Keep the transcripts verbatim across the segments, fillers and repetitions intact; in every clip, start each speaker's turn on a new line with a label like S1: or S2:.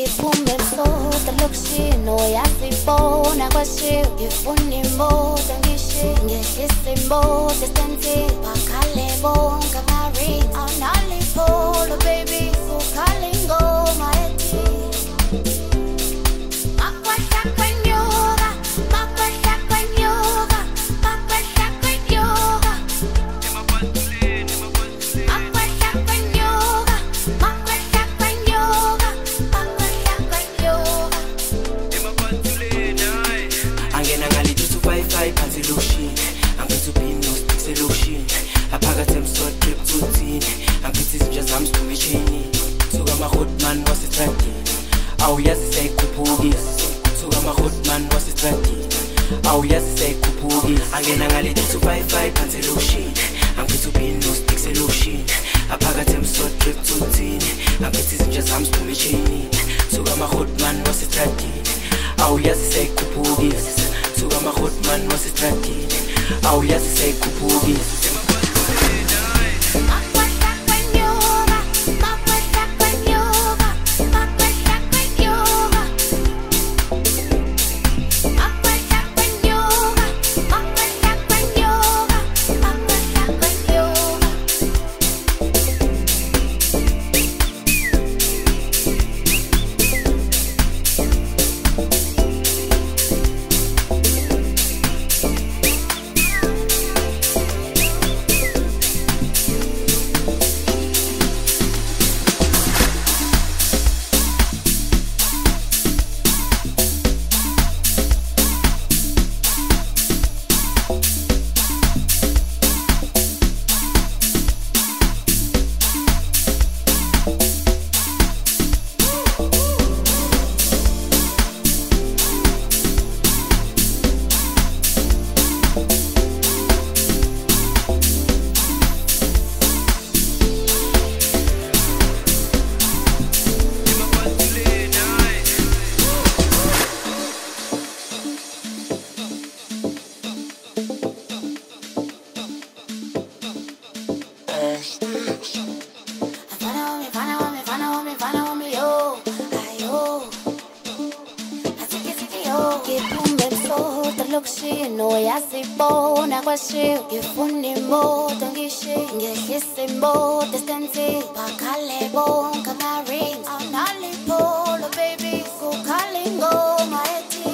S1: ngiphume ebusuku elokishini uyasibona kwashiwo ngifuna imoto ngishiye ngehlisa imoto esitensini bakhale bonke ama-rings awunalipolo baby ukhale ingoma ethi makwasha kwenyuka makwasha kwenyuka makwasha kwenyuka makwasha kwenyuka makwasha kwenyuka makwasha kwenyuka
S2: angena ngalithi two five five phansi loshini angiphethe upino sticks eloshini aphakathi emsod trip tuthini angiphethe izinja zami siphumishini suka ama-hotman wasestradini awuyazi siyayikhuphukisa suka ama-hotman wasestradini awuyazi siyayikhuphukisa angena ngalithi two five five phansi loshini angiphethe upino sticks eloshini aphakathi emsod trip tuthini angiphethe izinja zami siphumishini suka ama-hotman wasestradini awuyazi siyayikhuphukisa suka ama-hotman wasestradini awuyazi siyayikhuphukisa
S1: uyasibona kwashiwo ngifuna imoto ngishiye ngehlisa imoto esitensini bakhale bonke ama-rings awunalipolo baby kukhale ingoma ethi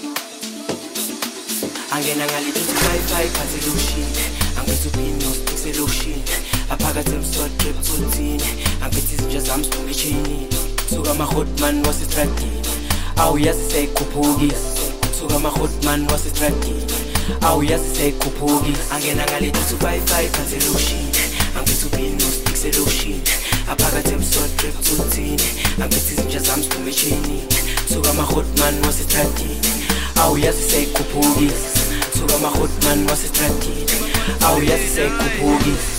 S2: angena ngalithi two five five phansi loshini angiphethe upino sticks eloshini aphakathi emsod trip tuthini angiphethe izinja zami siphumishini suka ama-hotman wasestradini awuyazi siyayikhuphukisa suka ama-hotman wasestradini awuyazi siyayikhuphukisa angena ngalithi two five five phansi loshini angiphethe upino sticks eloshini aphakathi emsod trip tuthini angiphethe izinja zami siphumishini suka ama-hotman wasestradini awuyazi siyayikhuphukisa suka ama-hotman wasestradini awuyazi siyayikhuphukisa